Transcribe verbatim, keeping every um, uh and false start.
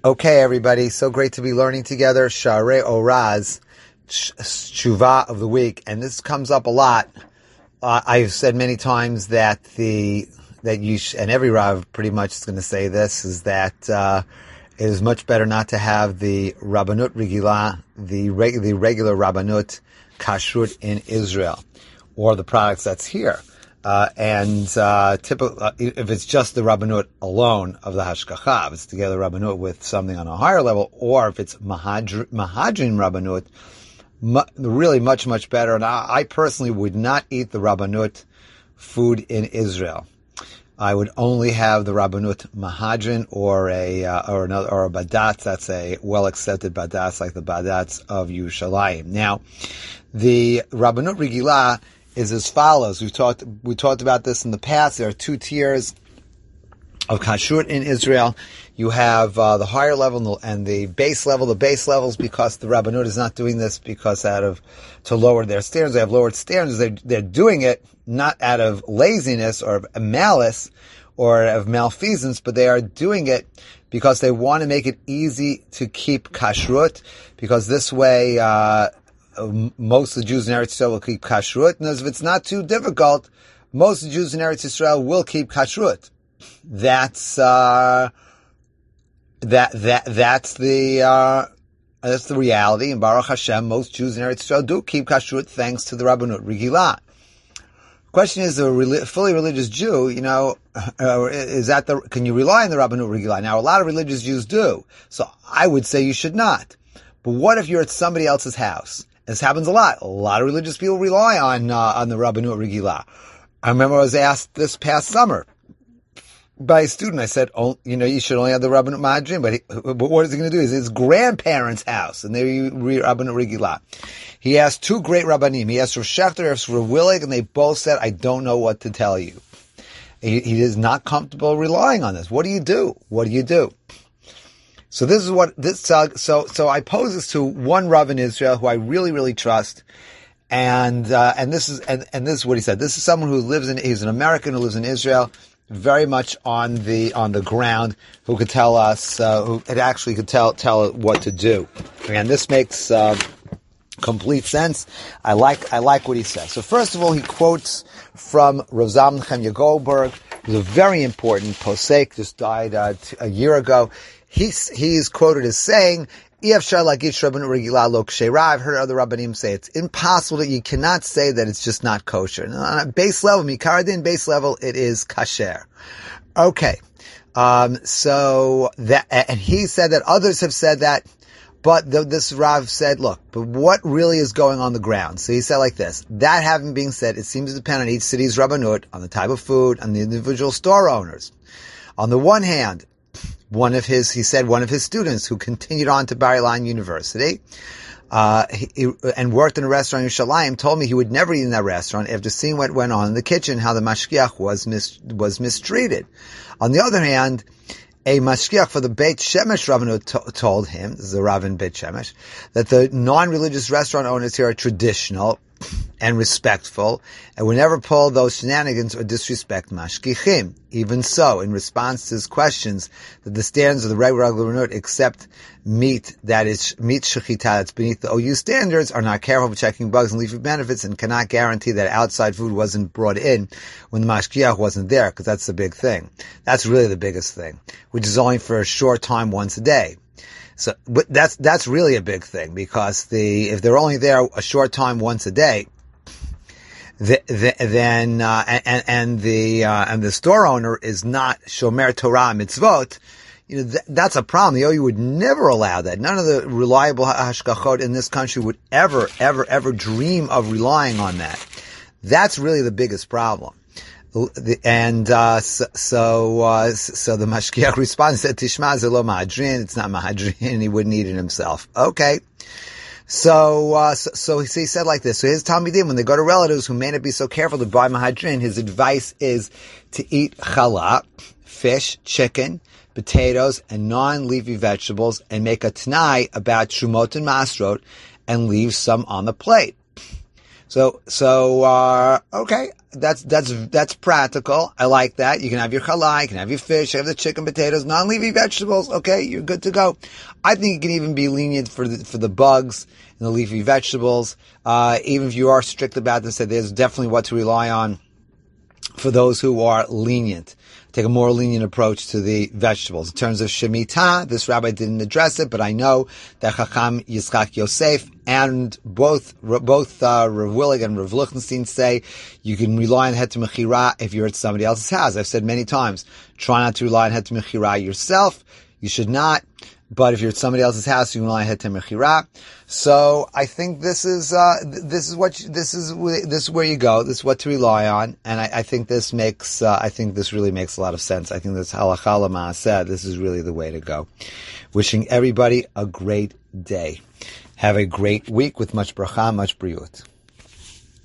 Okay, everybody, so great to be learning together. Sharei Oraz, Tshuva of the week, and this comes up a lot. Uh, I've said many times that the that you sh- and every Rav pretty much is going to say this is that uh, it is much better not to have the Rabbanut Regilah, the reg- the regular Rabbanut Kashrut in Israel, or the products that's here. Uh, and uh, typical, uh, if it's just the Rabbanut alone of the Hashgacha, if it's together Rabbanut with something on a higher level, or if it's Mahadrin Rabbanut, mu- really much, much better. And I, I personally would not eat the Rabbanut food in Israel. I would only have the Rabbanut Mahadrin or a uh, or another or a Badatz. That's a well accepted Badatz like the Badatz of Yerushalayim. Now, the Rabbanut Regilah is as follows. We've talked, we talked about this in the past. There are two tiers of kashrut in Israel. You have uh, the higher level and the base level. The base level is because the Rabbanut is not doing this because out of, to lower their standards. They have lowered standards. They're, they're doing it not out of laziness or of malice or of malfeasance, but they are doing it because they want to make it easy to keep kashrut, because this way, uh, most of the Jews in Eretz Yisrael will keep kashrut, and if it's not too difficult, most of the Jews in Eretz Yisrael will keep kashrut. That's uh, that that that's the uh, that's the reality. And Baruch Hashem, most Jews in Eretz Yisrael do keep kashrut thanks to the Rabbanut Regilah. Question is, a fully religious Jew, you know, uh, is that the? Can you rely on the Rabbanut Regilah? Now, a lot of religious Jews do, so I would say you should not. But what if you're at somebody else's house? This happens a lot. A lot of religious people rely on uh, on the Rabbanut Regilah. I remember I was asked this past summer by a student. I said, "Oh, you know, you should only have the Rabbanut Mahadrin." But, he, but what is he going to do? Is his grandparents' house, and they read Rabbanut Regilah. He asked two great Rabbanim. He asked Rav Shechter, asked Rav Willig, and they both said, "I don't know what to tell you." He, he is not comfortable relying on this. What do you do? What do you do? So this is what this. Uh, so so I pose this to one Rav in Israel who I really really trust, and uh, and this is and, and this is what he said. This is someone who lives in. He's an American who lives in Israel, very much on the on the ground, who could tell us. Uh, who it actually could tell tell what to do, and this makes uh, complete sense. I like I like what he says. So first of all, he quotes from Rav Zalman Nechemya Goldberg, who's a very important posek, just died uh, t- a year ago. He's, he's quoted as saying, I've heard other Rabbanim say it's impossible that you cannot say that it's just not kosher. And on a base level, Mikaradin base level, it is kasher. Okay. Um, so that, and he said that others have said that, but the, this Rav said, look, but what really is going on the ground? So he said like this, that having been said, it seems to depend on each city's Rabbanut, on the type of food, on the individual store owners. On the one hand, One of his, he said, one of his students who continued on to Bar Ilan University, uh, he, and worked in a restaurant in Yerushalayim, told me he would never eat in that restaurant after seeing what went on in the kitchen, how the mashgiach was mis, was mistreated. On the other hand, a mashgiach for the Beit Shemesh Rabbanut to- told him, this is the Rav in Beit Shemesh, that the non-religious restaurant owners here are traditional and respectful, and would never pull those shenanigans or disrespect mashgichim. Even so, in response to his questions, that the standards of the regular Rabbanut accept meat that is meat shechita that's beneath the O U standards, are not careful of checking bugs and leafy benefits, and cannot guarantee that outside food wasn't brought in when the mashgiach wasn't there, because that's the big thing. That's really the biggest thing, which is only for a short time once a day. So, but that's that's really a big thing, because the if they're only there a short time once a day, the, the, then uh, and and the uh, and the store owner is not shomer Torah mitzvot, you know, th- that's a problem. The O U would never allow that. None of the reliable hashgachot in this country would ever, ever, ever dream of relying on that. That's really the biggest problem. And uh, so, so, uh, so the mashgiach responds, said, "Tishma ze lo mahadrin. It's not mahadrin. He wouldn't eat it himself." Okay. So, uh, so, so he said like this. So his talmidim, when they go to relatives who may not be so careful to buy mahadrin, his advice is to eat challah, fish, chicken, potatoes, and non-leafy vegetables, and make a t'nai about shumot and masrot, and leave some on the plate. So, so, uh, okay. That's, that's, that's practical. I like that. You can have your challah, you can have your fish, you have the chicken, potatoes, non-leafy vegetables. Okay, you're good to go. I think you can even be lenient for the, for the bugs and the leafy vegetables. Uh, even if you are strict about this, there's definitely what to rely on for those who are lenient. Take a more lenient approach to the vegetables. In terms of Shemitah, this rabbi didn't address it, but I know that Chacham Yitzchak Yosef and both both uh, Rav Willig and Rav Lichtenstein say you can rely on Heter Mechira if you're at somebody else's house. I've said many times, try not to rely on Heter Mechira yourself. You should not. But if you're at somebody else's house, you can rely on Heter Mechira. So I think this is uh, this is what you, this is this is where you go. This is what to rely on, and I, I think this makes uh, I think this really makes a lot of sense. I think this halakha l'maaseh. This is really the way to go. Wishing everybody a great day. Have a great week with much bracha, much briut.